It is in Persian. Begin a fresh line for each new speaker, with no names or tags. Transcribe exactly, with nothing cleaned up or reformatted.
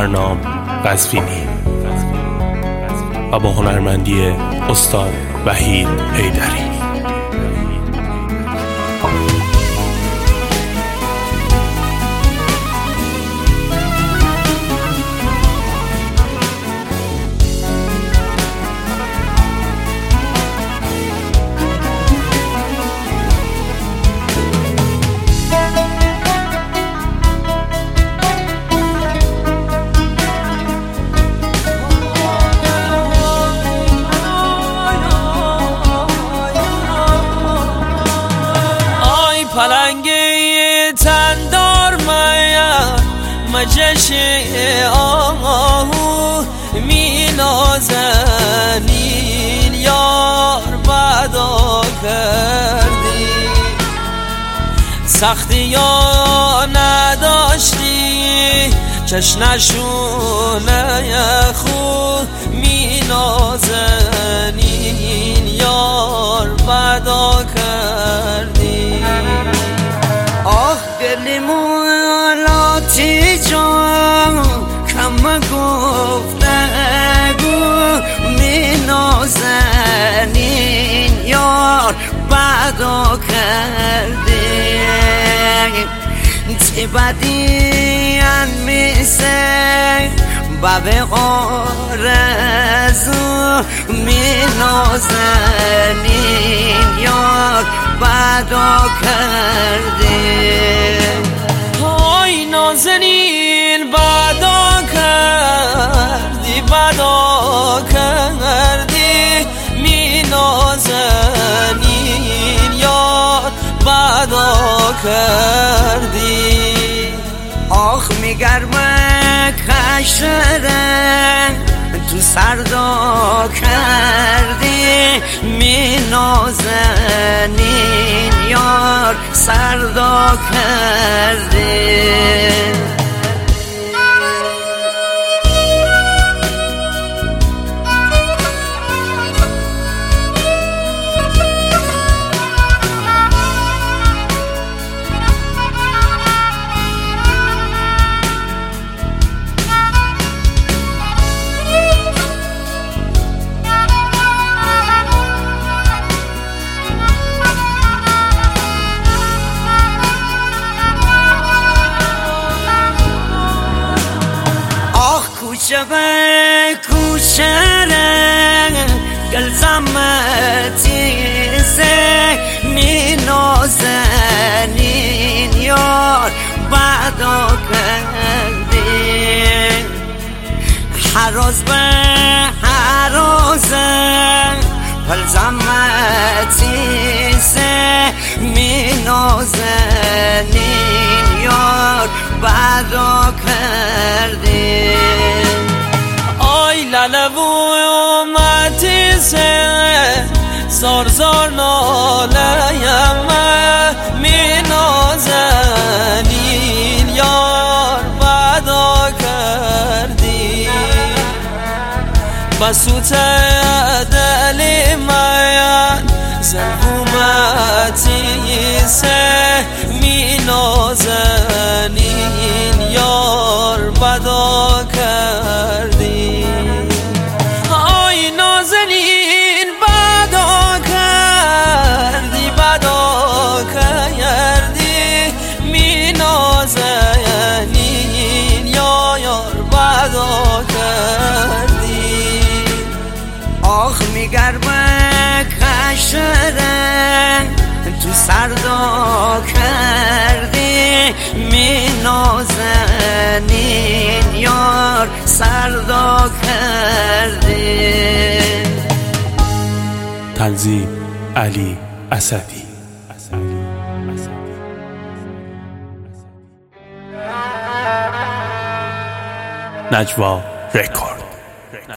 فرنام قزوینی و با هنرمندی استاد وحید حیدری.
پلنگی تندار میا مجش آهو می نازنین یار بدا کردی، سختی یا نداشتی چشنشونه خود می نازنین یار بدا کردی.
آه دل مولاتی جان کم گفتگو می نازنین یار بدا کرده، چه بدیان میسه باب آرزو می نازنین یار بدا کرده.
های نازنین بدا کردی بدا کردی می نازنین یار بدا کردی.
آخ میگرمه کشره تو سردا کردی می نازنین یار سردا کردی. کوچه به کوچه گل زمتی زه می نازنین یار بدا کردی، حراز به حرازه گل زمتی زه می نازنین یار بدا کردی.
آی لالو اومدی سه زار زار نالایم می نازنین یار بدا کردی، بسوت دلی من زلومتی سه می نازنین یار بدا کردی. آی نازنین بدا کردی بدا کردی می نازنین یار بدا کردی.
آخ میگرمه کشره تو سردا کردی می نازنین یار سردا کردی.
تنظیم علی اسدی. نجوا رکورد.